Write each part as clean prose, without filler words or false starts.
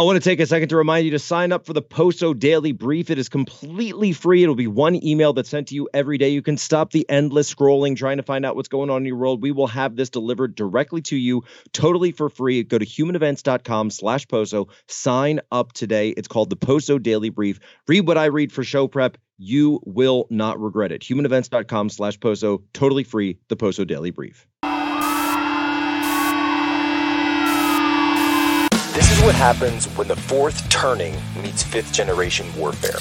I want to take a second to remind you to sign up for the Poso Daily Brief. It is completely free. It'll be one email that's sent to you every day. You can stop the endless scrolling, trying to find out what's going on in your world. We will have this delivered directly to you, totally for free. Go to humanevents.com/Poso. Sign up today. It's called the Poso Daily Brief. Read what I read for show prep. You will not regret it. humanevents.com/Poso. Totally free. The Poso Daily Brief. This is what happens when the fourth turning meets fifth generation warfare.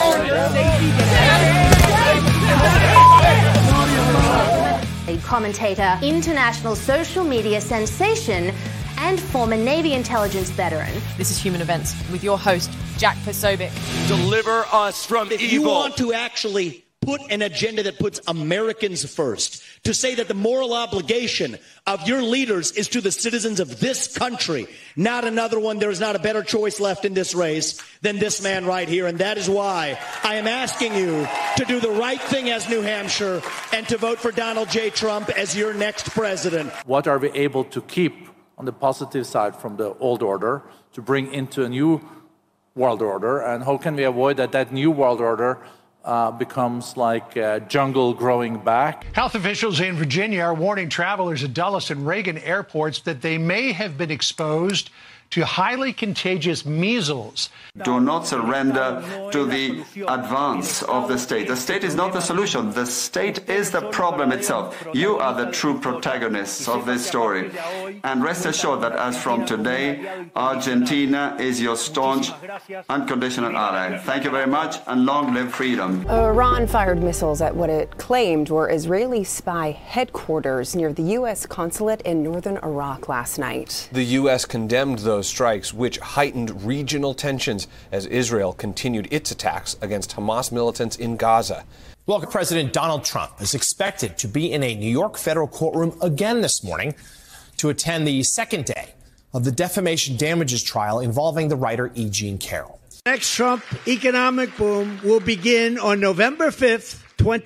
A commentator, international social media sensation, and former Navy intelligence veteran. This is Human Events with your host, Jack Posobiec. Deliver us from evil. If you want to actually put an agenda that puts Americans first, to say that the moral obligation of your leaders is to the citizens of this country, not another one, there is not a better choice left in this race than this man right here. And that is why I am asking you to do the right thing as New Hampshire and to vote for Donald J. Trump as your next president. What are we able to keep on the positive side from the old order to bring into a new world order? And how can we avoid that new world order becomes like jungle growing back? Health officials in Virginia are warning travelers at Dulles and Reagan airports that they may have been exposed to highly contagious measles. Do not surrender to the advance of the state. The state is not the solution. The state is the problem itself. You are the true protagonists of this story. And rest assured that as from today, Argentina is your staunch, unconditional ally. Thank you very much, and long live freedom. Iran fired missiles at what it claimed were Israeli spy headquarters near the U.S. consulate in northern Iraq last night. The U.S. condemned those strikes, which heightened regional tensions as Israel continued its attacks against Hamas militants in Gaza. Well, President Donald Trump is expected to be in a New York federal courtroom again this morning to attend the second day of the defamation damages trial involving the writer E. Jean Carroll. Next Trump economic boom will begin on November 5th,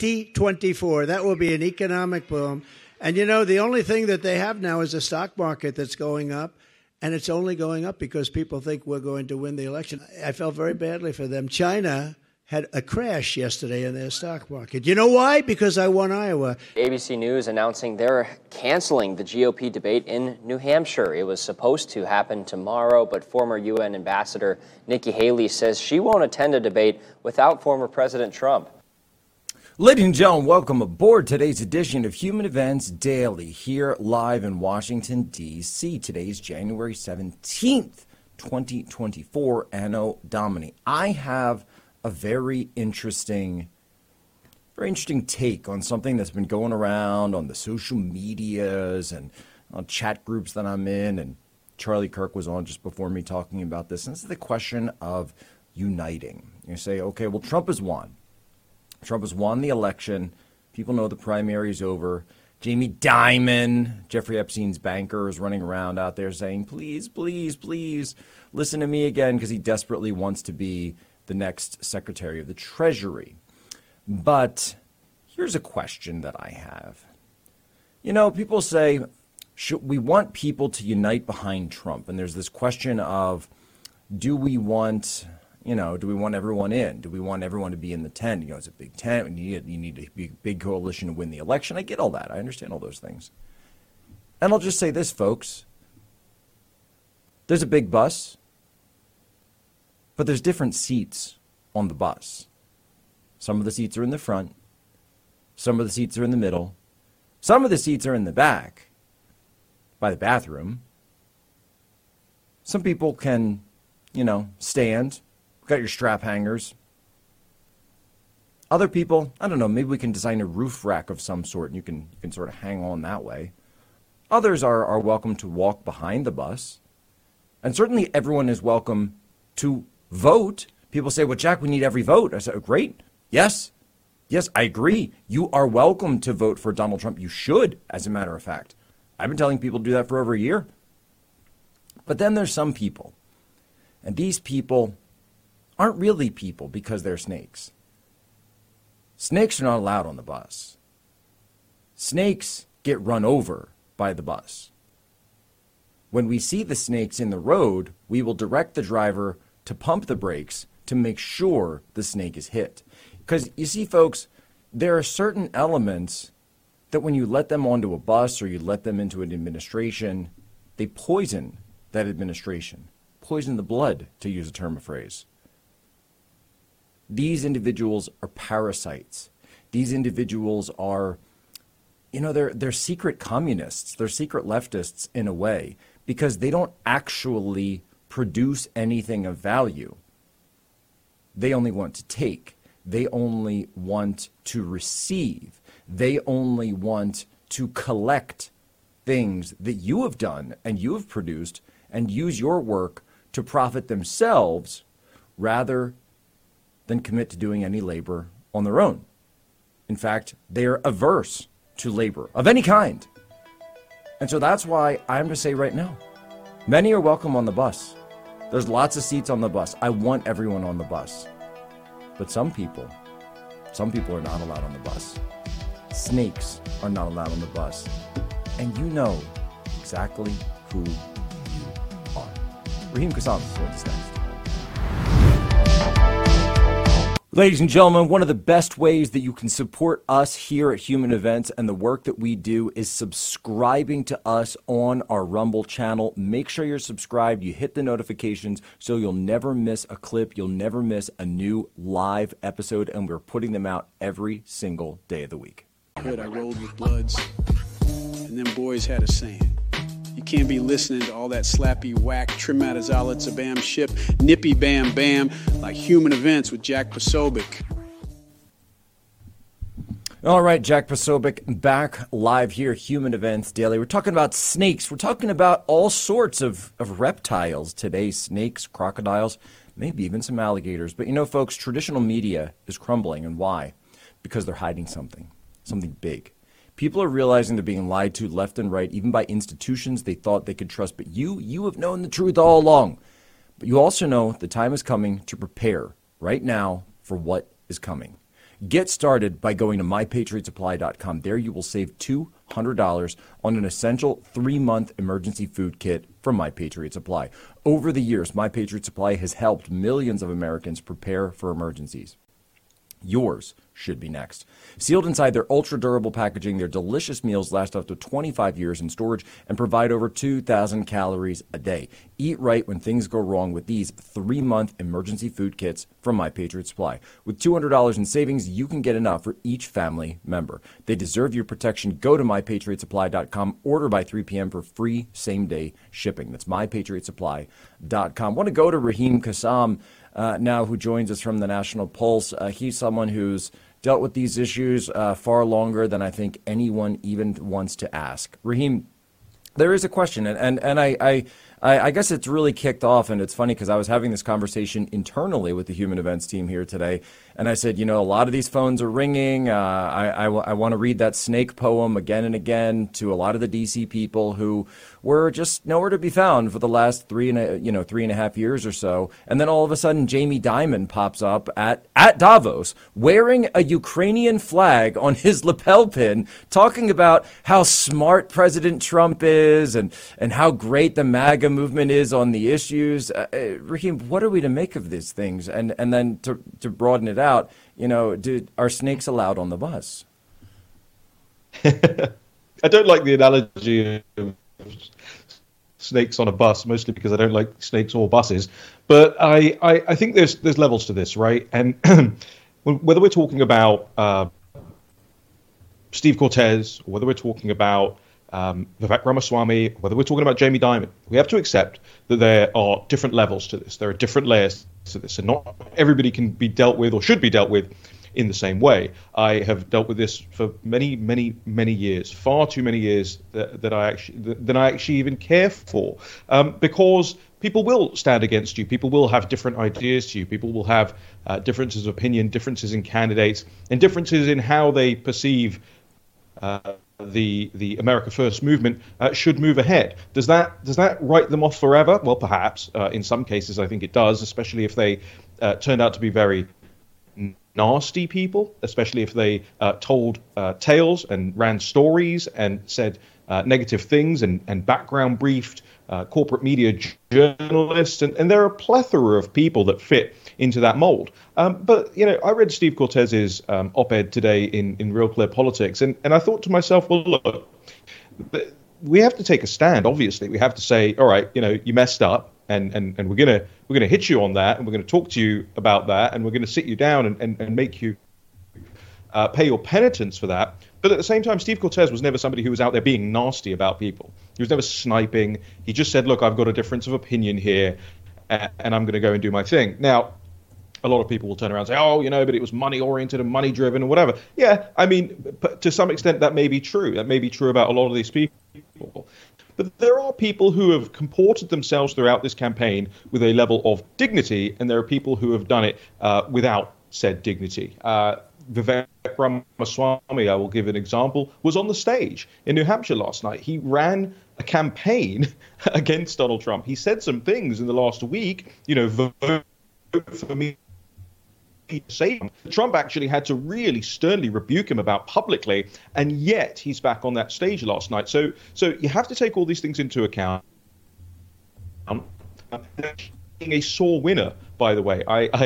2024. That will be an economic boom. And, you know, the only thing that they have now is a stock market that's going up. And it's only going up because people think we're going to win the election. I felt very badly for them. China had a crash yesterday in their stock market. You know why? Because I won Iowa. ABC News announcing they're canceling the GOP debate in New Hampshire. It was supposed to happen tomorrow, but former UN Ambassador Nikki Haley says she won't attend a debate without former President Trump. Ladies and gentlemen, welcome aboard today's edition of Human Events Daily, here live in Washington, D.C. Today's January 17th, 2024, Anno Domini. I have a very interesting take on something that's been going around on the social medias and on chat groups that I'm in, and Charlie Kirk was on just before me talking about this. And this is the question of uniting. You say, okay, well, Trump has won. Trump has won the election. People know the primary is over. Jamie Dimon, Jeffrey Epstein's banker, is running around out there saying, please, please, please listen to me again, because he desperately wants to be the next Secretary of the Treasury. But here's a question that I have. You know, people say, we want people to unite behind Trump. And there's this question of, do we want everyone in? Do we want everyone to be in the tent? You know, it's a big tent. You need a big coalition to win the election. I get all that. I understand all those things. And I'll just say this, folks. There's a big bus, but there's different seats on the bus. Some of the seats are in the front. Some of the seats are in the middle. Some of the seats are in the back by the bathroom. Some people can, stand. Got your strap hangers. Other people, I don't know, maybe we can design a roof rack of some sort and you can sort of hang on that way. Others are welcome to walk behind the bus. And certainly everyone is welcome to vote. People say, well, Jack, we need every vote. I said, oh, great. Yes, I agree. You are welcome to vote for Donald Trump. You should, as a matter of fact. I've been telling people to do that for over a year. But then there's some people, and these people aren't really people because they're snakes. Snakes are not allowed on the bus. Snakes get run over by the bus. When we see the snakes in the road, we will direct the driver to pump the brakes to make sure the snake is hit. Because you see, folks, there are certain elements that when you let them onto a bus or you let them into an administration, they poison that administration, poison the blood, to use a term of phrase. These individuals are parasites. These individuals are, they're secret communists. They're secret leftists in a way, because they don't actually produce anything of value. They only want to take. They only want to receive. They only want to collect things that you have done and you have produced and use your work to profit themselves rather than commit to doing any labor on their own. In fact, they are averse to labor of any kind. And so that's why I'm to say right now, many are welcome on the bus. There's lots of seats on the bus. I want everyone on the bus. But some people are not allowed on the bus. Snakes are not allowed on the bus. And you know exactly who you are. Raheem Kassam joins us next. Ladies and gentlemen, one of the best ways that you can support us here at Human Events and the work that we do is subscribing to us on our Rumble channel. Make sure you're subscribed. You hit the notifications so you'll never miss a clip. You'll never miss a new live episode, and we're putting them out every single day of the week. I rolled with Bloods, and them boys had a saying. You can't be listening to all that slappy whack, trim out his outlets, a bam ship, nippy bam bam, like Human Events with Jack Posobiec. All right, Jack Posobiec back live here, Human Events Daily. We're talking about snakes. We're talking about all sorts of reptiles today, snakes, crocodiles, maybe even some alligators. But folks, traditional media is crumbling. And why? Because they're hiding something big. People are realizing they're being lied to left and right, even by institutions they thought they could trust. But you have known the truth all along. But you also know the time is coming to prepare right now for what is coming. Get started by going to MyPatriotSupply.com. There you will save $200 on an essential 3-month emergency food kit from My Patriot Supply. Over the years, My Patriot Supply has helped millions of Americans prepare for emergencies. Yours should be next. Sealed inside their ultra-durable packaging, their delicious meals last up to 25 years in storage and provide over 2,000 calories a day. Eat right when things go wrong with these 3-month emergency food kits from My Patriot Supply. With $200 in savings, you can get enough for each family member. They deserve your protection. Go to MyPatriotSupply.com. Order by 3 p.m. for free same-day shipping. That's MyPatriotSupply.com. I want to go to Raheem Kassam now, who joins us from the National Pulse. He's someone who's dealt with these issues far longer than I think anyone even wants to ask. Raheem, there is a question, and I guess it's really kicked off, and it's funny because I was having this conversation internally with the Human Events team here today, and I said, a lot of these phones are ringing. I want to read that snake poem again and again to a lot of the DC people who were just nowhere to be found for the last 3.5 years or so. And then all of a sudden, Jamie Dimon pops up at Davos wearing a Ukrainian flag on his lapel pin, talking about how smart President Trump is and how great the MAGA movement is on the issues. Raheem, what are we to make of these things? And then to broaden it out, are snakes allowed on the bus? I don't like the analogy of snakes on a bus, mostly because I don't like snakes or buses. But I think there's levels to this, right? And whether we're talking about Steve Cortez, or whether we're talking about Vivek Ramaswamy, whether we're talking about Jamie Dimon, we have to accept that there are different levels to this. There are different layers to this, and not everybody can be dealt with or should be dealt with in the same way. I have dealt with this for many, many, many years, far too many years that I actually even care for, because people will stand against you. People will have different ideas to you. People will have differences of opinion, differences in candidates, and differences in how they perceive the America First movement should move ahead. Does that write them off forever? Well, perhaps. In some cases, I think it does, especially if they turned out to be very nasty people, especially if they told tales and ran stories and said negative things and background briefed corporate media journalists, and there are a plethora of people that fit into that mold. But, I read Steve Cortez's op-ed today in Real Clear Politics, and I thought to myself, well, look, we have to take a stand. Obviously, we have to say, all right, you messed up, and we're gonna hit you on that, and we're gonna talk to you about that, and we're gonna sit you down and make you pay your penitence for that. But at the same time, Steve Cortez was never somebody who was out there being nasty about people. He was never sniping. He just said, look, I've got a difference of opinion here, and I'm going to go and do my thing. Now, a lot of people will turn around and say, oh, but it was money-oriented and money-driven and whatever. Yeah, I mean, to some extent, that may be true. That may be true about a lot of these people. But there are people who have comported themselves throughout this campaign with a level of dignity, and there are people who have done it without said dignity. Vivek Ramaswamy, I will give an example, was on the stage in New Hampshire last night. He ran a campaign against Donald Trump. He said some things in the last week, vote for me. Trump actually had to really sternly rebuke him about publicly, and yet he's back on that stage last night. So you have to take all these things into account. A sore winner, by the way.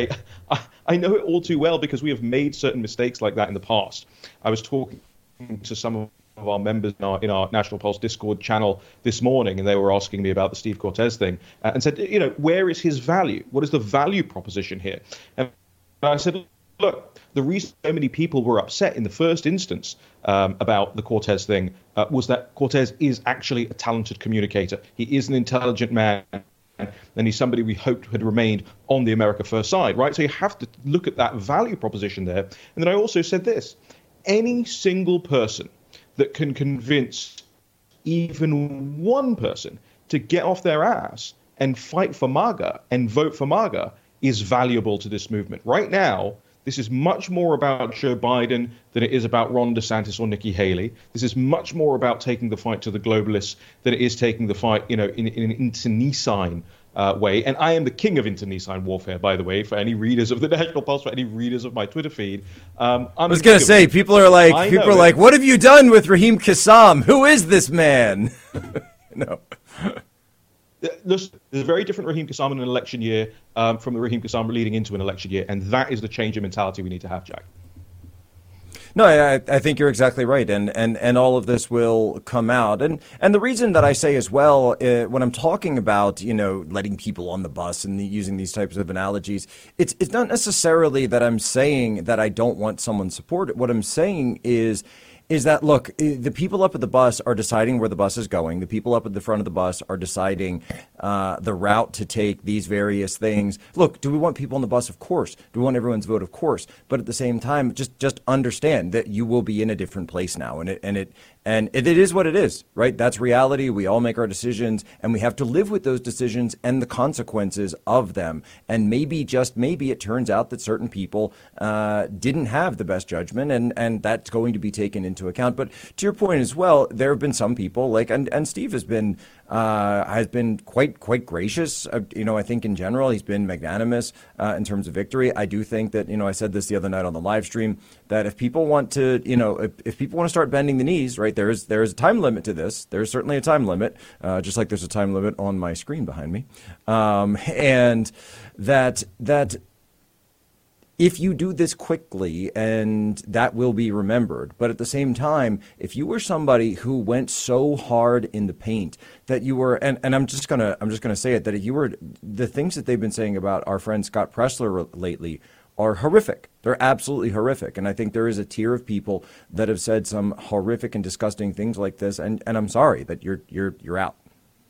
I know it all too well because we have made certain mistakes like that in the past. I was talking to some of our members in our National Pulse Discord channel this morning, and they were asking me about the Steve Cortez thing and said, where is his value? What is the value proposition here? And I said, look, the reason so many people were upset in the first instance about the Cortez thing was that Cortez is actually a talented communicator. He is an intelligent man. And he's somebody we hoped had remained on the America First side, right? So you have to look at that value proposition there. And then I also said this: any single person that can convince even one person to get off their ass and fight for MAGA and vote for MAGA is valuable to this movement. Right now, this is much more about Joe Biden than it is about Ron DeSantis or Nikki Haley. This is much more about taking the fight to the globalists than it is taking the fight, in an internecine way. And I am the king of internecine warfare, by the way, for any readers of the National Pulse, for any readers of my Twitter feed. I was going to say, people are like, what have you done with Raheem Kassam? Who is this man? No. There's a very different Raheem Kassam in an election year from the Raheem Kassam leading into an election year, and that is the change in mentality we need to have, Jack. No, I think you're exactly right, and all of this will come out, and the reason that I say as well when I'm talking about letting people on the bus and using these types of analogies, it's not necessarily that I'm saying that I don't want someone's support. What I'm saying is that, look, the people up at the bus are deciding where the bus is going. The people up at the front of the bus are deciding the route to take, these various things. Look, do we want people on the bus? Of course. Do we want everyone's vote? Of course. But at the same time, just understand that you will be in a different place now. And it is what it is, right? That's reality. We all make our decisions, and we have to live with those decisions and the consequences of them. And maybe, just maybe, it turns out that certain people didn't have the best judgment, and that's going to be taken into account. But to your point as well, there have been some people and Steve has been quite gracious. I think in general he's been magnanimous in terms of victory. I do think that I said this the other night on the live stream, that if people want to if people want to start bending the knees, right, there is a time limit to this. There's certainly a time limit, just like there's a time limit on my screen behind me, and that if you do this quickly, and that will be remembered. But at the same time, if you were somebody who went so hard in the paint that you were, and I'm just gonna say it, that if you were, the things that they've been saying about our friend Scott Presler lately are horrific. They're absolutely horrific. And I think there is a tier of people that have said some horrific and disgusting things like this. And I'm sorry that you're out.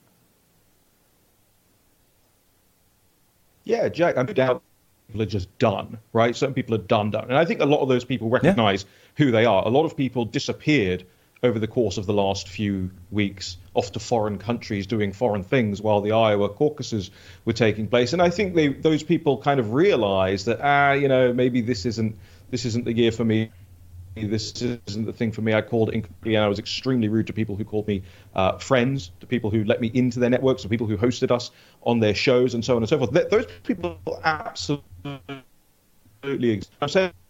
Yeah, Jack, I doubt people are just done, right? Certain people are done. And I think a lot of those people recognize who they are. A lot of people disappeared over the course of the last few weeks off to foreign countries doing foreign things while the Iowa caucuses were taking place. And I think those people kind of realize that, maybe this isn't the year for me. This isn't the thing for me. I called incorrectly, and I was extremely rude to people who called me friends, to people who let me into their networks, to people who hosted us on their shows, and so on and so forth. Those people absolutely exist. I'm saying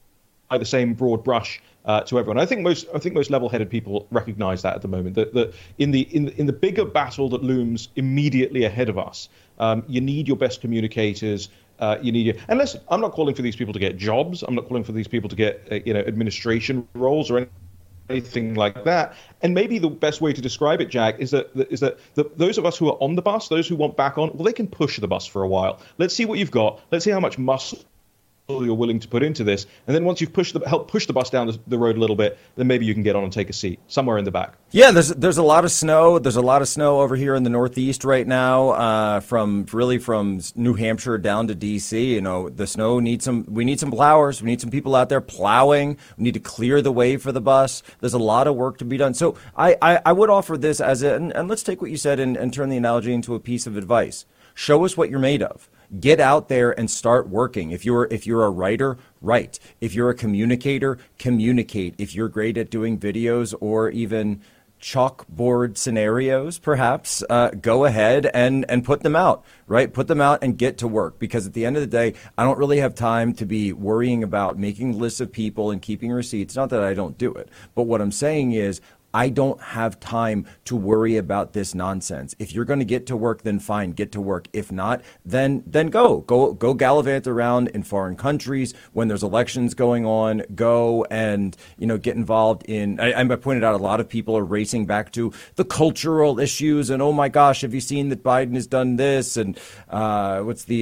the same broad brush to everyone. I think most level-headed people recognize that at the moment. That in the bigger battle that looms immediately ahead of us, you need your best communicators. And listen, I'm not calling for these people to get jobs. I'm not calling for these people to get administration roles or anything like that. And maybe the best way to describe it, Jack, is that those of us who are on the bus, those who want back on, well, they can push the bus for a while. Let's see what you've got. Let's see how much muscle you're willing to put into this, and then once you've helped push the bus down the road a little bit, then maybe you can get on and take a seat somewhere in the back. Yeah, there's a lot of snow. There's a lot of snow over here in the Northeast right now, from New Hampshire down to D.C. You know, the snow we need some plowers. We need some people out there plowing. We need to clear the way for the bus. There's a lot of work to be done. So I would offer this and let's take what you said and turn the analogy into a piece of advice. Show us what you're made of. Get out there and start working. If you're a writer, write. If you're a communicator, communicate. If you're great at doing videos or even chalkboard scenarios, perhaps, go ahead and put them out, right? Put them out and get to work, because at the end of the day, I don't really have time to be worrying about making lists of people and keeping receipts. Not that I don't do it, but what I'm saying is I don't have time to worry about this nonsense. If you're going to get to work, then fine, get to work. If not, then go gallivant around in foreign countries when there's elections going on. Go and get involved in. I pointed out a lot of people are racing back to the cultural issues and, oh my gosh, have you seen that Biden has done this, and what's the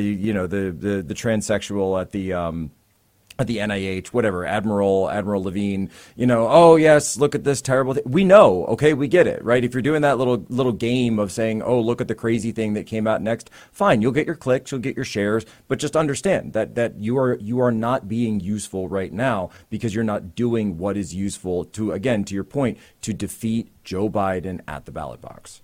transsexual at the NIH, whatever, Admiral Levine, oh yes, look at this terrible thing. We know, okay, we get it, right? If you're doing that little game of saying, oh, look at the crazy thing that came out next, fine, you'll get your clicks, you'll get your shares, but just understand that you are not being useful right now because you're not doing what is useful to your point, to defeat Joe Biden at the ballot box.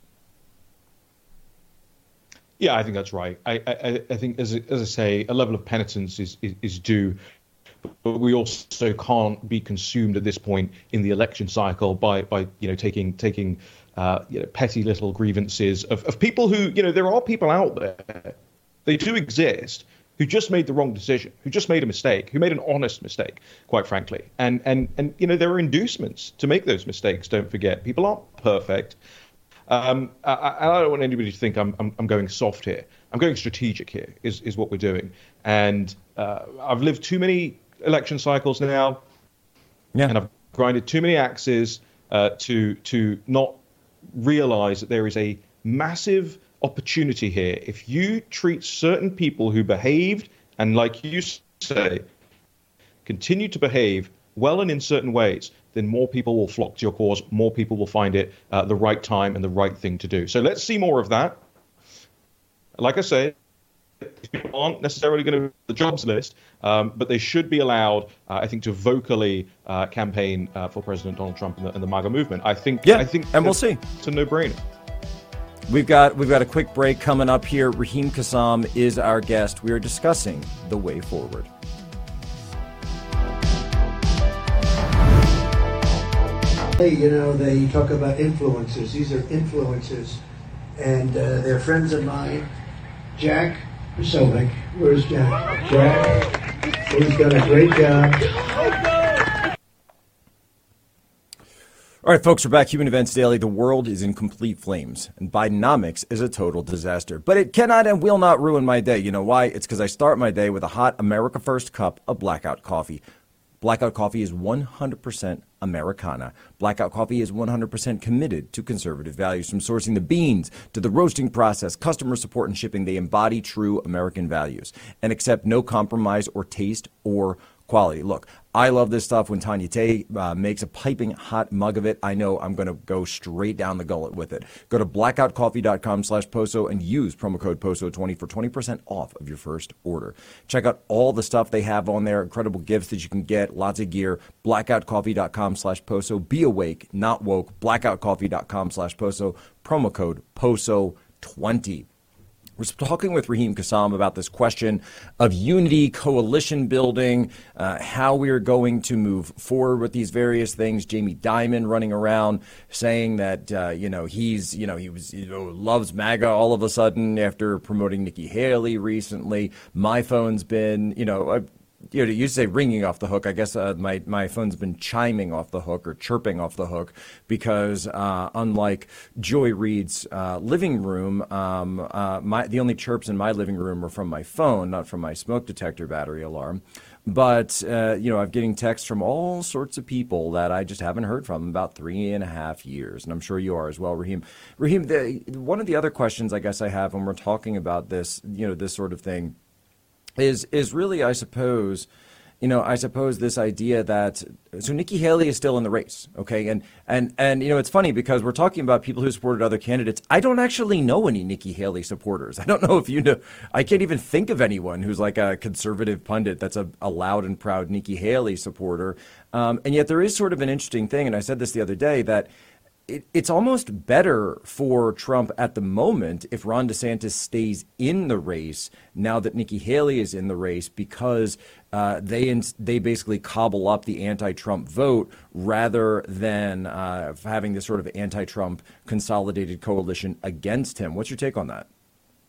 Yeah, I think that's right. I think, as I say, a level of penitence is due. But we also can't be consumed at this point in the election cycle by taking petty little grievances of people who, there are people out there, they do exist, who just made the wrong decision, who just made a mistake, who made an honest mistake, quite frankly. And there are inducements to make those mistakes, don't forget. People aren't perfect. I don't want anybody to think I'm going soft here. I'm going strategic here, is what we're doing. And I've lived too many election cycles now, and I've grinded too many axes to not realize that there is a massive opportunity here. If you treat certain people who behaved and, like you say, continue to behave well and in certain ways, then more people will flock to your cause, more people will find it the right time and the right thing to do. So let's see more of that. Like I say, people aren't necessarily going to the jobs list, but they should be allowed, I think, to vocally campaign for President Donald Trump and the MAGA movement. I think, and we'll see. It's a no-brainer. We've got a quick break coming up here. Raheem Kassam is our guest. We are discussing the way forward. Hey, they talk about influencers. These are influencers, and they're friends of mine. Jack Posobiec. Where's Jack? Jack, who's done a great job. All right, folks, we're back. Human Events Daily. The world is in complete flames, and Bidenomics is a total disaster. But it cannot and will not ruin my day. You know why? It's because I start my day with a hot America First cup of Blackout coffee. Blackout Coffee is 100% Americana. Blackout Coffee is 100% committed to conservative values. From sourcing the beans to the roasting process, customer support, and shipping, they embody true American values and accept no compromise or taste or quality. Look, I love this stuff. When Tanya Tay makes a piping hot mug of it, I know I'm going to go straight down the gullet with it. Go to blackoutcoffee.com/Poso and use promo code POSO20 for 20% off of your first order. Check out all the stuff they have on there. Incredible gifts that you can get. Lots of gear. Blackoutcoffee.com/Poso. Be awake, not woke. Blackoutcoffee.com/Poso. Promo code POSO20. We're talking with Raheem Kassam about this question of unity, coalition building, how we're going to move forward with these various things. Jamie Dimon running around saying that he loves MAGA all of a sudden after promoting Nikki Haley recently. My phone's been you say ringing off the hook. I guess my phone's been chiming off the hook or chirping off the hook because unlike Joy Reid's living room, the only chirps in my living room are from my phone, not from my smoke detector battery alarm. But, I'm getting texts from all sorts of people that I just haven't heard from in about 3.5 years. And I'm sure you are as well, Raheem. Raheem, one of the other questions I guess I have when we're talking about this, this sort of thing is really, I suppose this idea that so Nikki Haley is still in the race, okay, and it's funny because we're talking about people who supported other candidates. I don't actually know any Nikki Haley supporters. I don't know if you know. I can't even think of anyone who's like a conservative pundit that's a loud and proud Nikki Haley supporter. And yet there is sort of an interesting thing, and I said this the other day, that it's almost better for Trump at the moment if Ron DeSantis stays in the race now that Nikki Haley is in the race, because they basically cobble up the anti-Trump vote rather than having this sort of anti-Trump consolidated coalition against him. What's your take on that?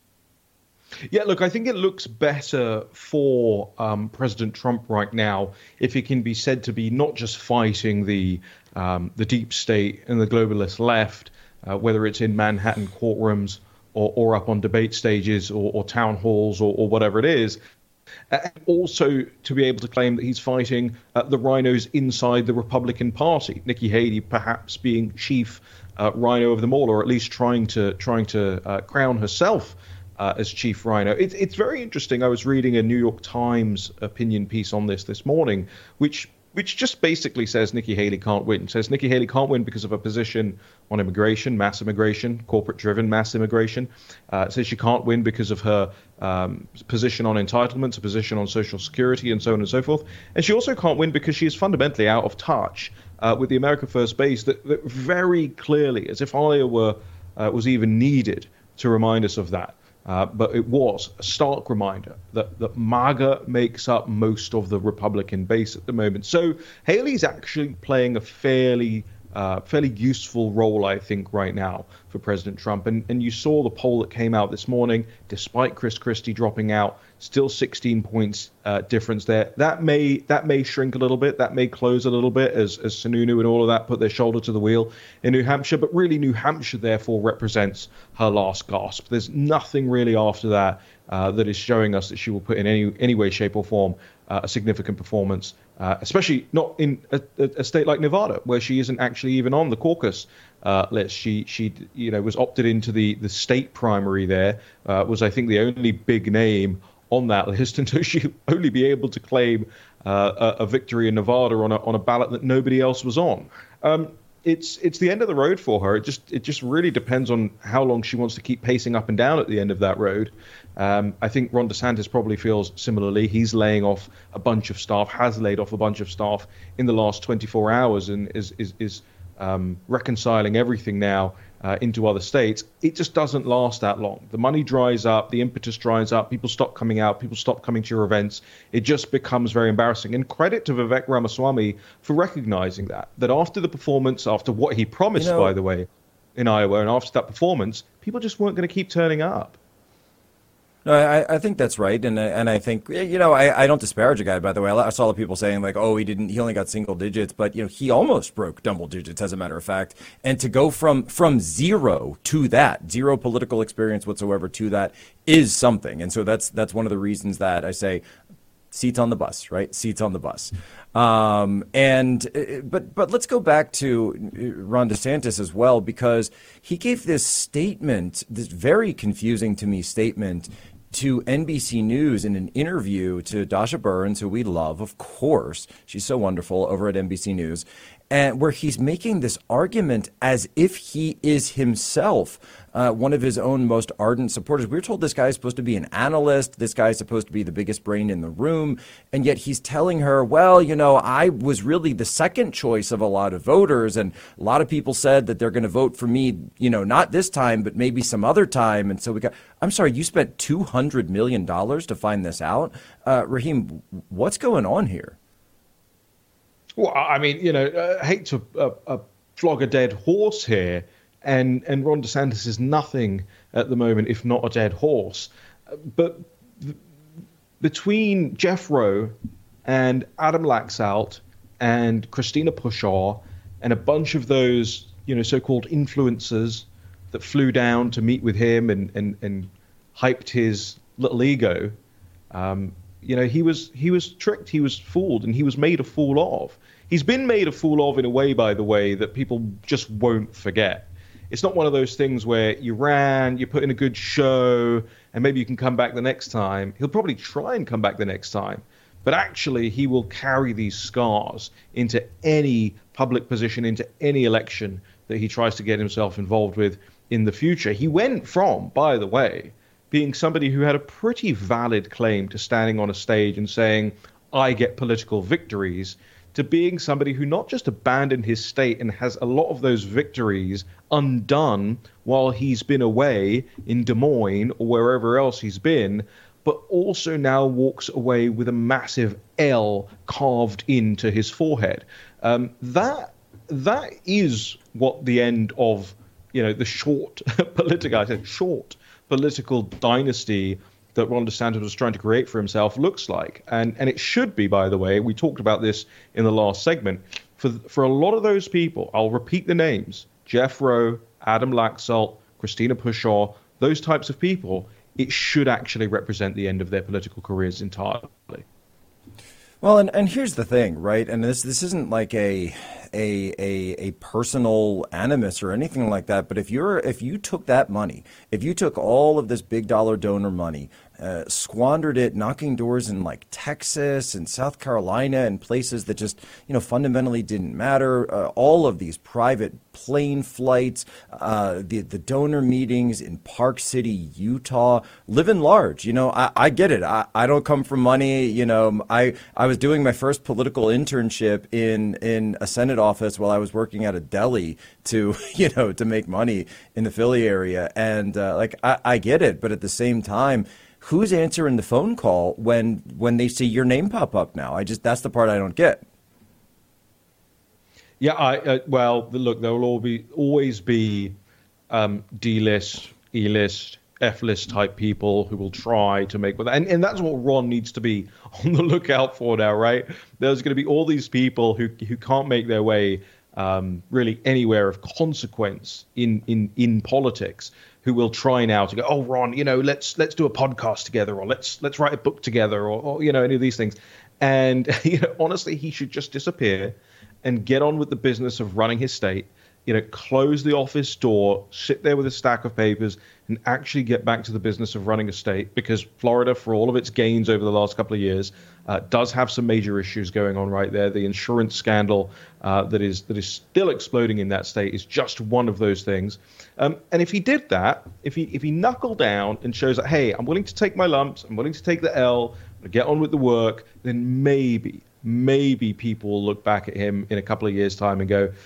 Yeah, look, I think it looks better for President Trump right now if he can be said to be not just fighting the deep state and the globalist left, whether it's in Manhattan courtrooms or up on debate stages or town halls or whatever it is, and also to be able to claim that he's fighting the rhinos inside the Republican Party. Nikki Haley perhaps being chief rhino of them all, or at least trying to crown herself as chief rhino. It's very interesting. I was reading a New York Times opinion piece on this morning, which just basically says Nikki Haley can't win. It says Nikki Haley can't win because of a position on immigration, mass immigration, corporate-driven mass immigration. It says she can't win because of her position on entitlements, a position on Social Security, and so on and so forth. And she also can't win because she is fundamentally out of touch with the America First base that very clearly, as if Iowa was even needed to remind us of that. But it was a stark reminder that MAGA makes up most of the Republican base at the moment. So Haley's actually playing a fairly useful role, I think, right now for President Trump. And you saw the poll that came out this morning, despite Chris Christie dropping out, still 16 points difference there. That may shrink a little bit. That may close a little bit as Sununu and all of that put their shoulder to the wheel in New Hampshire. But really, New Hampshire, therefore, represents her last gasp. There's nothing really after that that is showing us that she will put in any way, shape, or form a significant performance, especially not in a state like Nevada, where she isn't actually even on the caucus list. She was opted into the state primary there, was, I think, the only big name on that list, and so she'll only be able to claim a victory in Nevada on a ballot that nobody else was on. It's the end of the road for her. It just really depends on how long she wants to keep pacing up and down at the end of that road. I think Ron DeSantis probably feels similarly. He's laying off a bunch of staff, has laid off a bunch of staff in the last 24 hours, and is reconciling everything now into other states. It just doesn't last that long. The money dries up, the impetus dries up, people stop coming out, people stop coming to your events. It just becomes very embarrassing. And credit to Vivek Ramaswamy for recognizing that after the performance, after what he promised, by the way, in Iowa, and after that performance, people just weren't going to keep turning up. No, I think that's right, and I think I don't disparage a guy. By the way, I saw a lot of people saying like, oh, he only got single digits, but he almost broke double digits, as a matter of fact. And to go from zero to that, zero political experience whatsoever to that, is something. And so that's one of the reasons that I say seats on the bus, right? Seats on the bus. But let's go back to Ron DeSantis as well, because he gave this statement, this very confusing to me statement, to NBC News in an interview to Dasha Burns, who we love, of course. She's so wonderful over at NBC News. And where he's making this argument as if he is himself one of his own most ardent supporters. We were told this guy is supposed to be an analyst. This guy is supposed to be the biggest brain in the room. And yet he's telling her, well, I was really the second choice of a lot of voters. And a lot of people said that they're going to vote for me, not this time, but maybe some other time. And so I'm sorry, you spent $200 million to find this out? Raheem, what's going on here? Well, I mean, I hate to flog a dead horse here, and Ron DeSantis is nothing at the moment if not a dead horse. But between Jeff Rowe and Adam Laxalt and Christina Pushaw and a bunch of those, so-called influencers that flew down to meet with him and hyped his little ego. He was tricked, he was fooled, and he was made a fool of. He's been made a fool of in a way, by the way, that people just won't forget. It's not one of those things where you ran, you put in a good show, and maybe you can come back the next time. He'll probably try and come back the next time, but actually he will carry these scars into any public position, into any election that he tries to get himself involved with in the future. He went from, by the way, being somebody who had a pretty valid claim to standing on a stage and saying, I get political victories, to being somebody who not just abandoned his state and has a lot of those victories undone while he's been away in Des Moines or wherever else he's been, but also now walks away with a massive L carved into his forehead. That is what the end of the short political dynasty that Ron DeSantis was trying to create for himself looks like. And it should be, by the way, we talked about this in the last segment, for a lot of those people, I'll repeat the names, Jeff Rowe, Adam Laxalt, Christina Pushaw, those types of people, it should actually represent the end of their political careers entirely. Well, and here's the thing, right? And this isn't like a personal animus or anything like that. But if you took that money, if you took all of this big dollar donor money, squandered it knocking doors in like Texas and South Carolina and places that just fundamentally didn't matter, all of these private plane flights, the donor meetings in Park City, Utah, living large. I get it. I don't come from money. I was doing my first political internship in a Senate office while I was working at a deli to make money in the Philly area. And I get it. But at the same time, who's answering the phone call when they see your name pop up now? That's the part I don't get. Yeah, look, there will always be D-list, E-list, F-list type people who will try to make with that. And that's what Ron needs to be on the lookout for now, right? There's going to be all these people who can't make their way really anywhere of consequence in politics, who will try now to go, oh, Ron, let's do a podcast together, or let's write a book together, or any of these things. And honestly, he should just disappear and get on with the business of running his state. Close the office door, sit there with a stack of papers, and actually get back to the business of running a state, because Florida, for all of its gains over the last couple of years, does have some major issues going on right there. The insurance scandal that is still exploding in that state is just one of those things. And if he did that, if he knuckled down and shows that, hey, I'm willing to take my lumps, I'm willing to take the L, get on with the work, then maybe people will look back at him in a couple of years' time and go,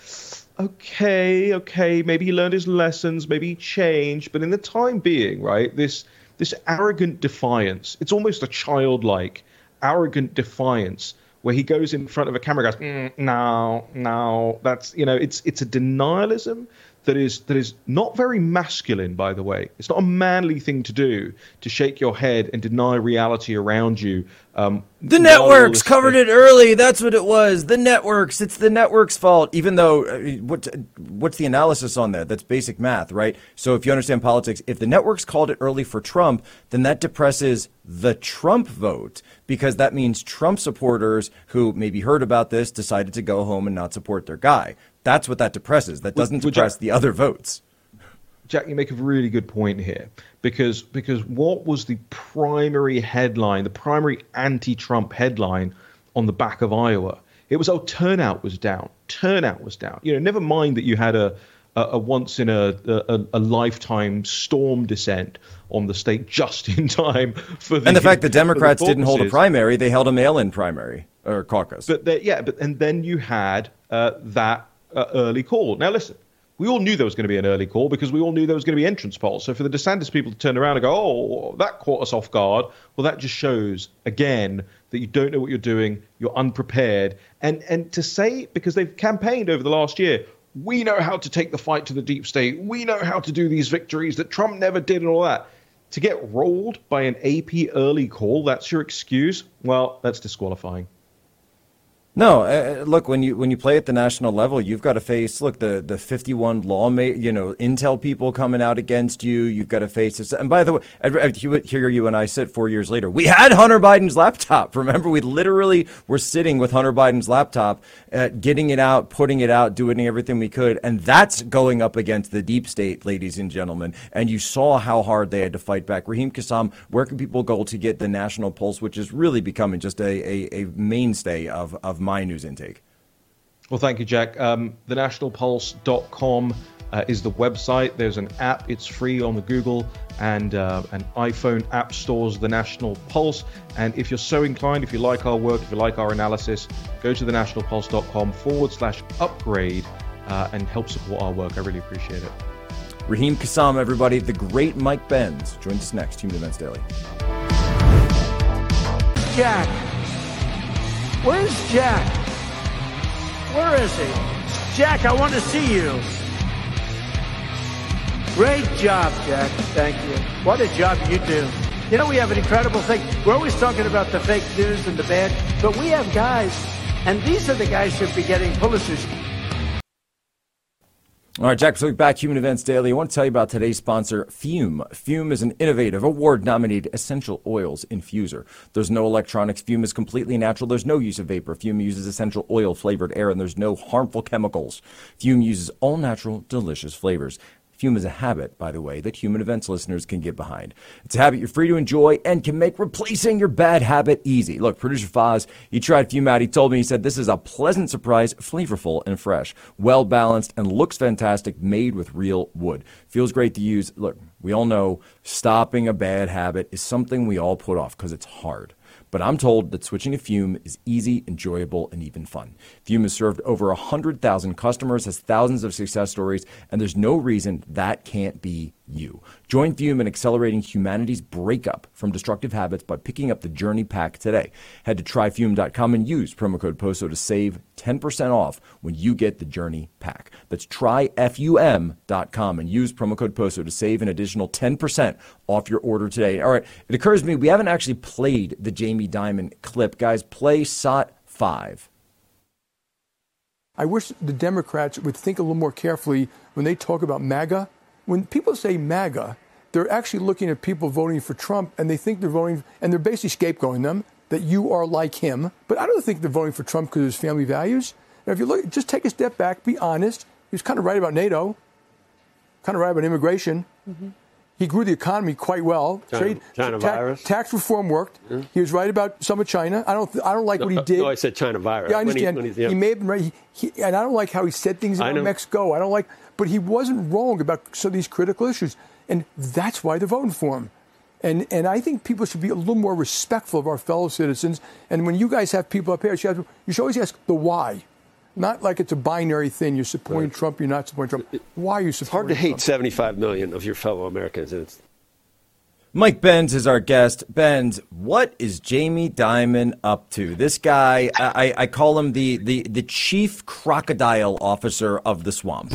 okay, maybe he learned his lessons, maybe he changed. But in the time being, right, this arrogant defiance, it's almost a childlike arrogant defiance where he goes in front of a camera and goes, no, that's, it's a denialism that is not very masculine, by the way. It's not a manly thing to do, to shake your head and deny reality around you. The networks covered it early. That's what it was. The networks. It's the network's fault. Even though, what's the analysis on that? That's basic math, right? So if you understand politics, if the networks called it early for Trump, then that depresses the Trump vote, because that means Trump supporters who maybe heard about this decided to go home and not support their guy. That's what that depresses. That doesn't depress the other votes. Jack, you make a really good point here, because what was the primary headline, the primary anti-Trump headline on the back of Iowa? It was, turnout was down. Turnout was down. Never mind that you had a once in a lifetime storm descent on the state just in time for the. And the fact the Democrats didn't hold a primary, they held a mail-in primary or caucus. But then you had that early call. Now listen. We all knew there was going to be an early call because we all knew there was going to be entrance polls. So for the DeSantis people to turn around and go, oh, that caught us off guard, well, that just shows, again, that you don't know what you're doing, you're unprepared. And to say, because they've campaigned over the last year, we know how to take the fight to the deep state, we know how to do these victories that Trump never did and all that. To get rolled by an AP early call, that's your excuse? Well, that's disqualifying. No, look, when you play at the national level, you've got to face, look, the 51 intel people coming out against you. You've got to face this. And by the way, here you and I sit 4 years later. We had Hunter Biden's laptop. Remember, we literally were sitting with Hunter Biden's laptop, getting it out, putting it out, doing everything we could. And that's going up against the deep state, ladies and gentlemen. And you saw how hard they had to fight back. Raheem Kassam, where can people go to get the National Pulse, which is really becoming just a mainstay of my news intake? Well, thank you, Jack. TheNationalPulse.com is the website. There's an app. It's free on the Google and iPhone app stores, The National Pulse. And if you're so inclined, if you like our work, if you like our analysis, go to thenationalpulse.com/upgrade and help support our work. I really appreciate it. Raheem Kassam, everybody. The great Mike Benz joins us next. Human Events Daily. Jack. Where's Jack? Where is he? Jack, I want to see you. Great job, Jack. Thank you. What a job you do. You know, we have an incredible thing. We're always talking about the fake news and the bad, but we have guys, and these are the guys who should be getting Pulitzers. All right, Jack, so we're back, Human Events Daily. I want to tell you about today's sponsor, Fume. Fume is an innovative, award-nominated essential oils infuser. There's no electronics. Fume is completely natural. There's no use of vapor. Fume uses essential oil-flavored air, and there's no harmful chemicals. Fume uses all-natural, delicious flavors. Fume is a habit, by the way, that Human Events listeners can get behind. It's a habit you're free to enjoy and can make replacing your bad habit easy. Look, producer Foz, he tried Fume out. He told me, he said, this is a pleasant surprise, flavorful and fresh, well-balanced, and looks fantastic, made with real wood. Feels great to use. Look, we all know stopping a bad habit is something we all put off because it's hard. But I'm told that switching to Fume is easy, enjoyable, and even fun. Fume has served over 100,000 customers, has thousands of success stories, and there's no reason that can't be you. Join Fume in accelerating humanity's breakup from destructive habits by picking up the Journey Pack today. Head to tryfume.com and use promo code POSO to save 10% off when you get the Journey Pack. That's tryfum.com and use promo code POSO to save an additional 10% off your order today. All right, it occurs to me we haven't actually played the Jamie Dimon clip. Guys, play SOT 5. I wish the Democrats would think a little more carefully when they talk about MAGA. When people say MAGA, they're actually looking at people voting for Trump, and they think they're voting, and they're basically scapegoating them, that you are like him. But I don't think they're voting for Trump because of his family values. Now, if you look, just take a step back, be honest. He was kind of right about NATO, kind of right about immigration. Mm-hmm. He grew the economy quite well. China virus. Tax reform worked. Yeah. He was right about some of China. I don't like what he did. No, I said China virus. Yeah, I understand. He may have been right. And I don't like how he said things about Mexico. I don't like. But he wasn't wrong about some of these critical issues. And that's why they're voting for him. And I think people should be a little more respectful of our fellow citizens. And when you guys have people up here, you should always ask the why. Not like it's a binary thing. You're supporting Trump, you're not supporting Trump. Why are you supporting Trump? It's hard to hate 75 million of your fellow Americans. Mike Benz is our guest. Benz, what is Jamie Dimon up to? This guy, I call him the chief crocodile officer of the swamp.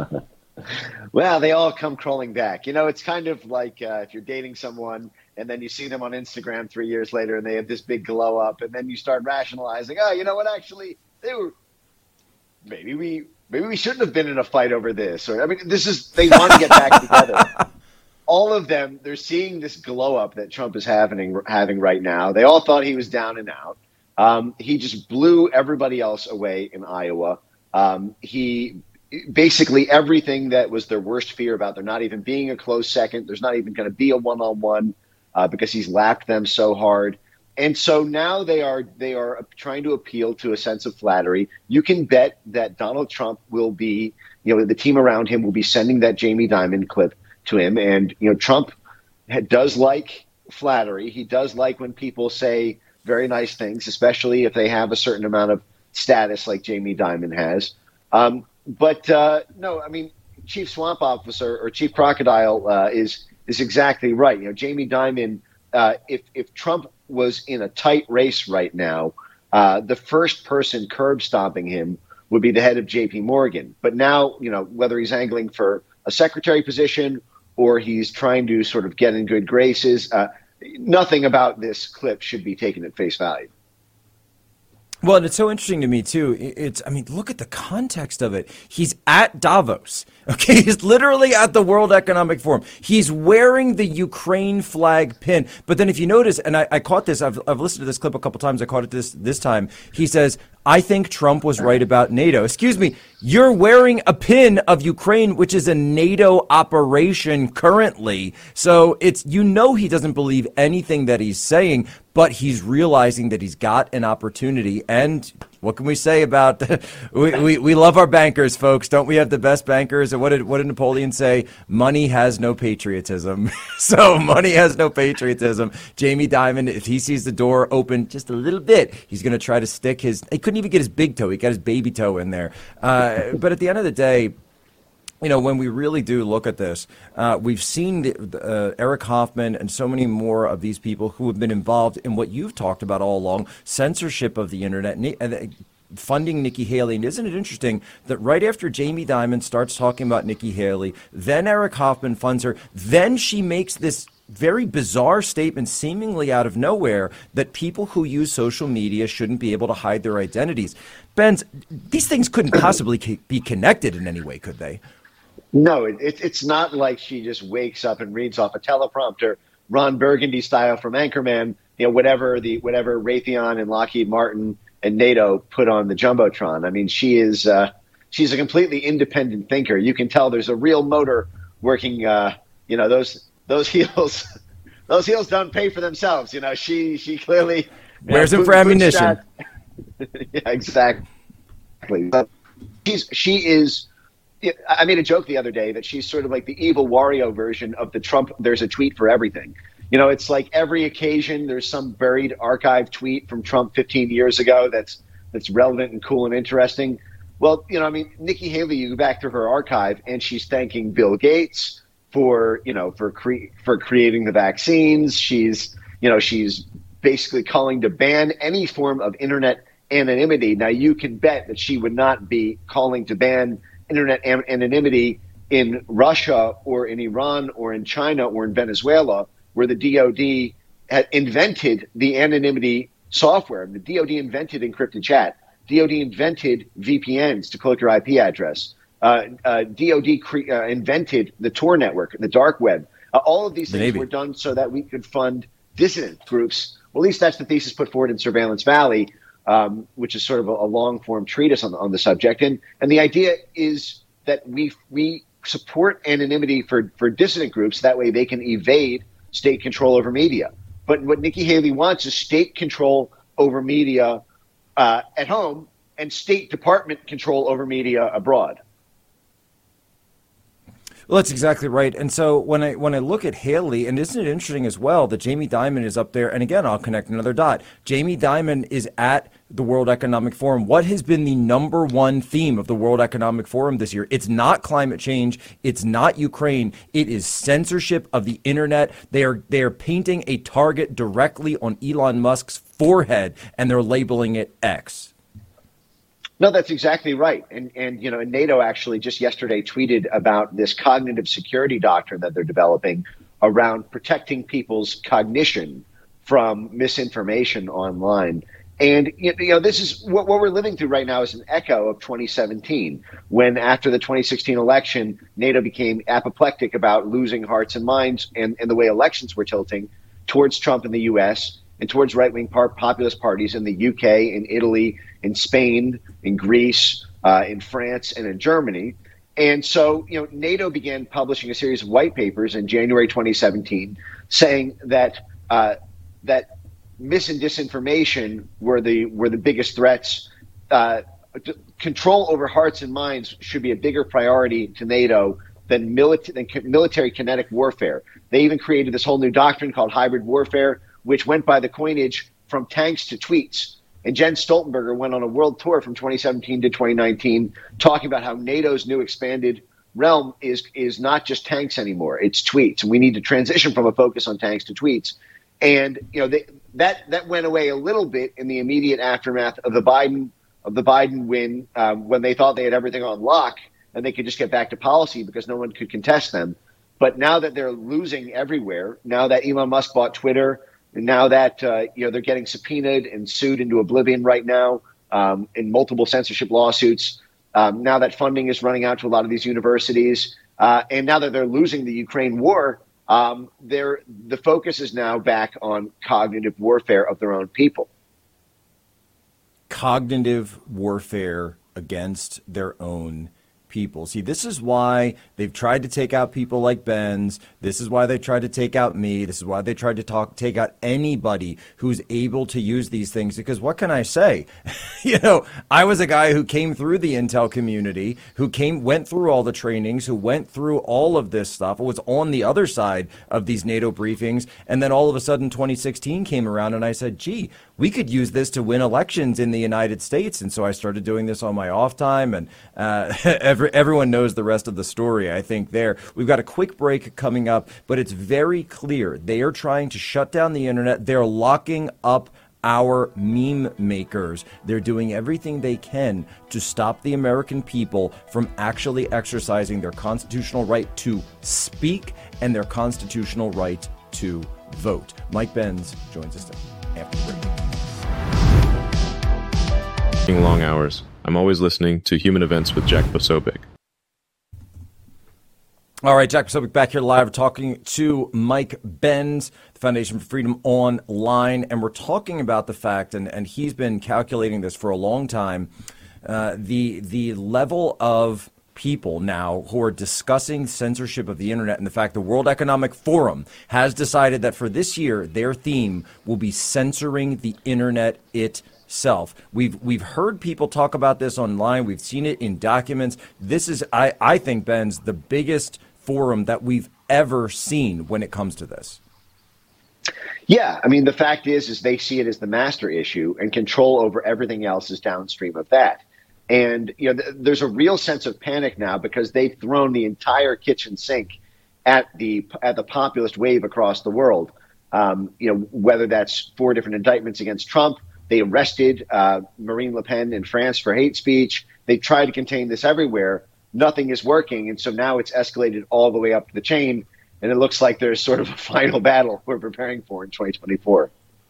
Well, they all come crawling back. You know, it's kind of like if you're dating someone and then you see them on Instagram 3 years later and they have this big glow up, and then you start rationalizing, oh, you know what, actually, they were maybe we shouldn't have been in a fight over this. Or I mean, they want to get back together. All of them, they're seeing this glow up that Trump is having right now. They all thought he was down and out. He just blew everybody else away in Iowa. He basically everything that was their worst fear about there not even being a close second. There's not even going to be a one-on-one because he's lapped them so hard. And so now they are trying to appeal to a sense of flattery. You can bet that Donald Trump will be, the team around him will be sending that Jamie Dimon clip to him. And, Trump does like flattery. He does like when people say very nice things, especially if they have a certain amount of status like Jamie Dimon has. But no, I mean, Chief Swamp Officer or Chief Crocodile is exactly right. Jamie Dimon, if Trump was in a tight race right now, the first person curb stomping him would be the head of JP Morgan. But now, whether he's angling for a secretary position or he's trying to sort of get in good graces, nothing about this clip should be taken at face value. Well, and it's so interesting to me, too. I mean, look at the context of it. He's at Davos. Okay, he's literally at the World Economic Forum. He's wearing the Ukraine flag pin. But then if you notice, and I caught this, I've listened to this clip a couple times. I caught it this time. He says, I think Trump was right about NATO. Excuse me, you're wearing a pin of Ukraine, which is a NATO operation currently. So it's, he doesn't believe anything that he's saying, but he's realizing that he's got an opportunity. And what can we say about we love our bankers, folks? Don't we have the best bankers? And what did Napoleon say? Money has no patriotism. So money has no patriotism. Jamie Dimon, if he sees the door open just a little bit, he's going to try to stick he couldn't even get his big toe. He got his baby toe in there. But at the end of the day, when we really do look at this, we've seen Eric Hoffman and so many more of these people who have been involved in what you've talked about all along, censorship of the internet, funding Nikki Haley. And isn't it interesting that right after Jamie Dimon starts talking about Nikki Haley, then Eric Hoffman funds her, then she makes this very bizarre statement seemingly out of nowhere that people who use social media shouldn't be able to hide their identities. Benz, these things couldn't possibly be connected in any way, could they? No, it's not like she just wakes up and reads off a teleprompter, Ron Burgundy style from Anchorman, whatever Raytheon and Lockheed Martin and NATO put on the Jumbotron. I mean, she's a completely independent thinker. You can tell there's a real motor working. Those heels don't pay for themselves. She clearly wears them for ammunition. Yeah, exactly. But she is. I made a joke the other day that she's sort of like the evil Wario version of the Trump. There's a tweet for everything. It's like every occasion there's some buried archive tweet from Trump 15 years ago that's relevant and cool and interesting. Well, Nikki Haley, you go back to her archive and she's thanking Bill Gates for creating the vaccines. She's basically calling to ban any form of internet anonymity. Now you can bet that she would not be calling to ban internet anonymity in Russia or in Iran or in China or in Venezuela, where the DOD had invented the anonymity software. The DOD invented encrypted chat. DOD invented VPNs to cloak your IP address. DOD invented the Tor network, the dark web. All of these things were done so that we could fund dissident groups. Well, at least that's the thesis put forward in Surveillance Valley, which is sort of a long-form treatise on the subject. And the idea is that we support anonymity for dissident groups. That way they can evade state control over media. But what Nikki Haley wants is state control over media at home and State Department control over media abroad. Well, that's exactly right. And so when I look at Haley, and isn't it interesting as well that Jamie Dimon is up there? And again, I'll connect another dot. Jamie Dimon is at the World Economic Forum. What has been the number one theme of the World Economic Forum this year? It's not climate change. It's not Ukraine. It is censorship of the internet. They are painting a target directly on Elon Musk's forehead, and they're labeling it X. No, that's exactly right. And NATO actually just yesterday tweeted about this cognitive security doctrine that they're developing around protecting people's cognition from misinformation online. And, this is what we're living through right now is an echo of 2017, when after the 2016 election, NATO became apoplectic about losing hearts and minds and the way elections were tilting towards Trump in the U.S., and towards right-wing populist parties in the UK, in Italy, in Spain, in Greece, in France, and in Germany. And so, NATO began publishing a series of white papers in January 2017 saying that that mis and disinformation were the biggest threats. Control over hearts and minds should be a bigger priority to NATO than military kinetic warfare. They even created this whole new doctrine called hybrid warfare, which went by the coinage from tanks to tweets. And Jens Stoltenberg went on a world tour from 2017 to 2019 talking about how NATO's new expanded realm is not just tanks anymore, it's tweets. And we need to transition from a focus on tanks to tweets. And that went away a little bit in the immediate aftermath of the Biden win, when they thought they had everything on lock and they could just get back to policy because no one could contest them. But now that they're losing everywhere, now that Elon Musk bought Twitter, and now that they're getting subpoenaed and sued into oblivion right now in multiple censorship lawsuits. Now that funding is running out to a lot of these universities, and now that they're losing the Ukraine war, the focus is now back on cognitive warfare of their own people. Cognitive warfare against their own people. See, this is why they've tried to take out people like Benz. This is why they tried to take out me. This is why they tried to take out anybody who's able to use these things. Because what can I say? I was a guy who came through the intel community, went through all the trainings, who went through all of this stuff, was on the other side of these NATO briefings. And then all of a sudden 2016 came around and I said, gee, we could use this to win elections in the United States. And so I started doing this on my off time, and everyone knows the rest of the story, I think, there. We've got a quick break coming up, but it's very clear. They are trying to shut down the internet. They're locking up our meme makers. They're doing everything they can to stop the American people from actually exercising their constitutional right to speak and their constitutional right to vote. Mike Benz joins us after the break. Long hours. I'm always listening to Human Events with Jack Posobiec. All right, Jack Posobiec back here live talking to Mike Benz, the Foundation for Freedom Online, and we're talking about the fact, and he's been calculating this for a long time, the level of people now who are discussing censorship of the internet, and the fact the World Economic Forum has decided that for this year, their theme will be censoring the internet itself. We've heard people talk about this online. We've seen it in documents. This is, I think, Ben's the biggest forum that we've ever seen when it comes to this. Yeah, I mean, the fact is they see it as the master issue, and control over everything else is downstream of that. And there's a real sense of panic now because they've thrown the entire kitchen sink at the populist wave across the world. Whether that's 4 different indictments against Trump. They arrested Marine Le Pen in France for hate speech. They tried to contain this everywhere. Nothing is working. And so now it's escalated all the way up the chain. And it looks like there's sort of a final battle we're preparing for in 2024.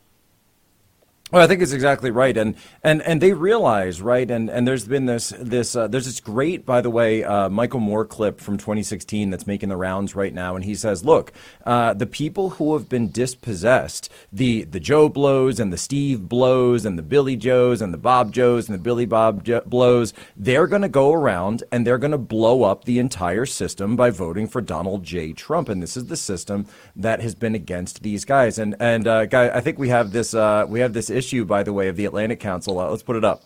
Well, I think it's exactly right, and they realize, right, and there's been there's this great, by the way, Michael Moore clip from 2016 that's making the rounds right now, and he says, look, the people who have been dispossessed, the Joe Blows and the Steve Blows and the Billy Joes and the Bob Joes and the Billy Bob Blows, they're going to go around and they're going to blow up the entire system by voting for Donald J. Trump, and this is the system that has been against these guys, and guy, I think we have this issue, by the way, of the Atlantic Council. Let's put it up.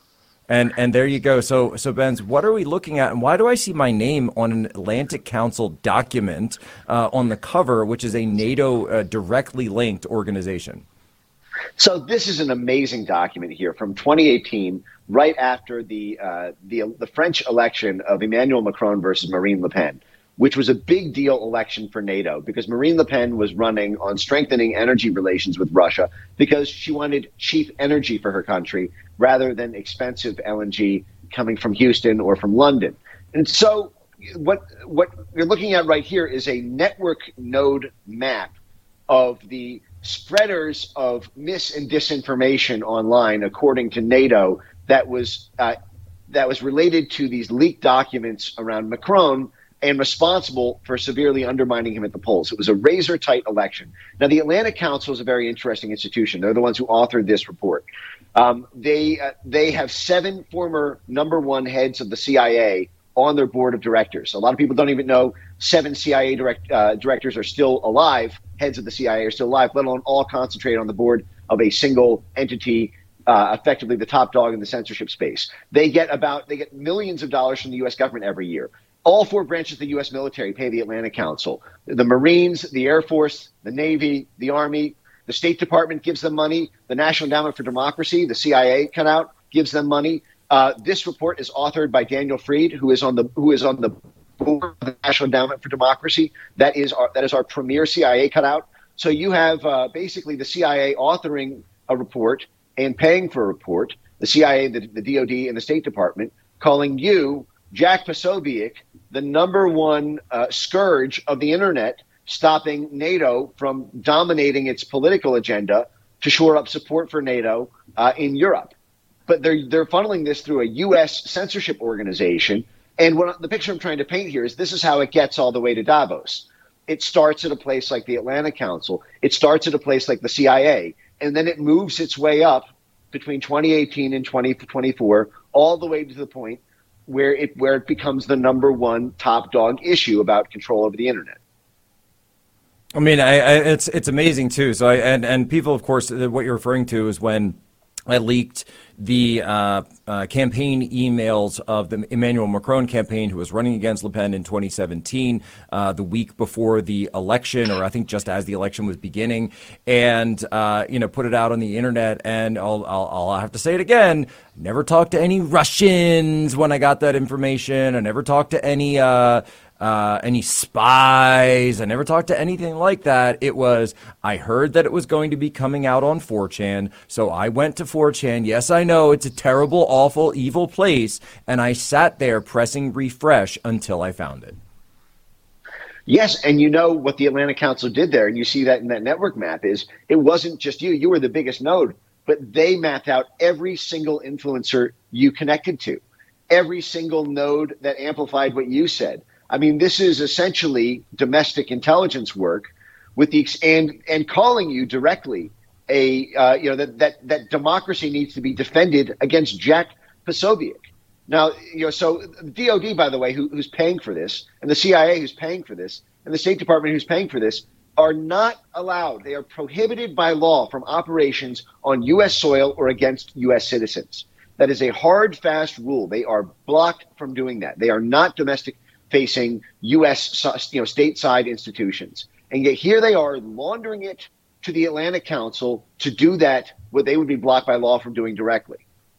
And there you go. So Benz, what are we looking at? And why do I see my name on an Atlantic Council document on the cover, which is a NATO directly linked organization? So this is an amazing document here from 2018, right after the French election of Emmanuel Macron versus Marine Le Pen, which was a big deal election for NATO because Marine Le Pen was running on strengthening energy relations with Russia because she wanted cheap energy for her country rather than expensive LNG coming from Houston or from London. And so what you're looking at right here is a network node map of the spreaders of mis and disinformation online, according to NATO, that was related to these leaked documents around Macron and responsible for severely undermining him at the polls. It was a razor-tight election. Now, the Atlantic Council is a very interesting institution. They're the ones who authored this report. They have 7 former number 1 heads of the CIA on their board of directors. A lot of people don't even know 7 CIA directors are still alive, heads of the CIA are still alive, let alone all concentrate on the board of a single entity, effectively the top dog in the censorship space. They get millions of dollars from the U.S. government every year. All 4 branches of the U.S. military pay the Atlantic Council. The Marines, the Air Force, the Navy, the Army, the State Department gives them money. The National Endowment for Democracy, the CIA cut out, gives them money. This report is authored by Daniel Fried, who is on the board of the National Endowment for Democracy. That is our premier CIA cutout. So you have basically the CIA authoring a report and paying for a report, the CIA, the DOD, and the State Department, calling you, Jack Posobiec, the number 1 scourge of the internet, stopping NATO from dominating its political agenda to shore up support for NATO in Europe. but they're funneling this through a U.S. censorship organization. And the picture I'm trying to paint here is this is how it gets all the way to Davos. It starts at a place like the Atlantic Council. It starts at a place like the CIA, and then it moves its way up between 2018 and 2024, all the way to the point where it becomes the number one top dog issue about control over the internet. I mean, it's amazing too. So and people, of course, what you're referring to is when I leaked the campaign emails of the Emmanuel Macron campaign, who was running against Le Pen in 2017, the week before the election, or I think just as the election was beginning, and put it out on the internet. And I'll have to say it again: never talked to any Russians when I got that information. I never talked to any spies. I never talked to anything like that. It was, I heard that it was going to be coming out on 4chan, so I went to 4chan. Yes, I know it's a terrible, awful, evil place, and I sat there pressing refresh until I found it. Yes, and you know what the Atlantic Council did there, and you see that in that network map, is it wasn't just you. You were the biggest node, but they mapped out every single influencer you connected to, every single node that amplified what you said. I mean, this is essentially domestic intelligence work with the and calling you directly that democracy needs to be defended against Jack Posobiec. Now, so the DOD, by the way, who's paying for this, and the CIA who's paying for this, and the State Department who's paying for this, are not allowed. They are prohibited by law from operations on U.S. soil or against U.S. citizens. That is a hard, fast rule. They are blocked from doing that. They are not domestic-facing U.S. stateside institutions. And yet here they are laundering it to the Atlantic Council to do that, what they would be blocked by law from doing directly.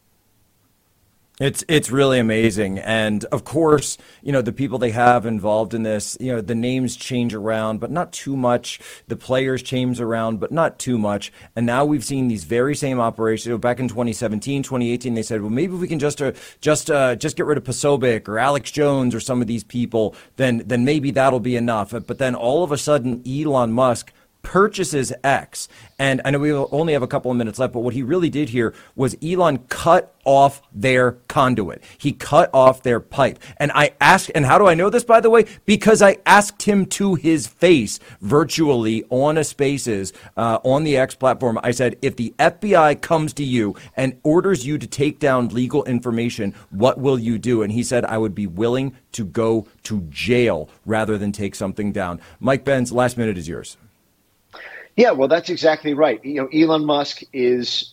It's really amazing. And of course, the people they have involved in this, the names change around, but not too much. The players change around, but not too much. And now we've seen these very same operations. Back in 2017, 2018, they said, well, maybe we can just get rid of Posobiec or Alex Jones or some of these people, then maybe that'll be enough. But then all of a sudden, Elon Musk purchases X. And I know we only have a couple of minutes left, but what he really did here was Elon cut off their conduit. He cut off their pipe. And I asked, and how do I know this, by the way? Because I asked him to his face virtually on a Spaces on the X platform. I said, if the FBI comes to you and orders you to take down legal information, what will you do? And he said, I would be willing to go to jail rather than take something down. Mike Benz, last minute is yours. Yeah, well, that's exactly right. Elon Musk he's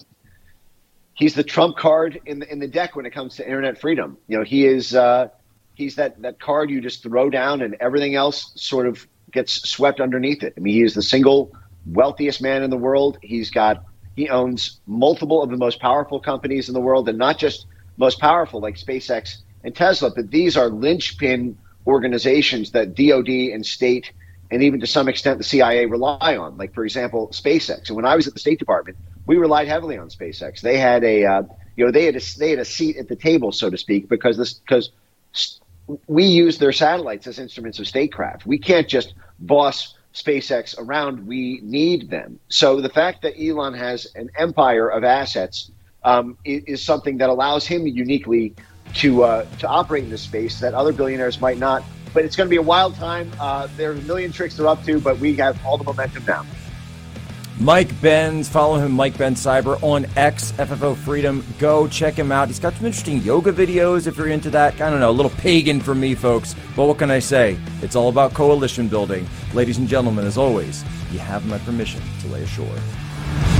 the trump card in the deck when it comes to internet freedom. He's that card you just throw down and everything else sort of gets swept underneath it. I mean, he is the single wealthiest man in the world. He owns multiple of the most powerful companies in the world, and not just most powerful like SpaceX and Tesla, but these are linchpin organizations that DOD and state and even to some extent the CIA rely on, like, for example, SpaceX. And when I was at the State Department, we relied heavily on SpaceX. They had they had a seat at the table, so to speak, because we use their satellites as instruments of statecraft. We can't just boss SpaceX around. We need them. So the fact that Elon has an empire of assets is something that allows him uniquely to operate in this space that other billionaires might not. But it's going to be a wild time. There are a million tricks they're up to, but we have all the momentum now. Mike Benz, follow him, Mike Benz Cyber, on X, FFO Freedom. Go check him out. He's got some interesting yoga videos if you're into that. I don't know, a little pagan for me, folks. But what can I say? It's all about coalition building. Ladies and gentlemen, as always, you have my permission to lay ashore.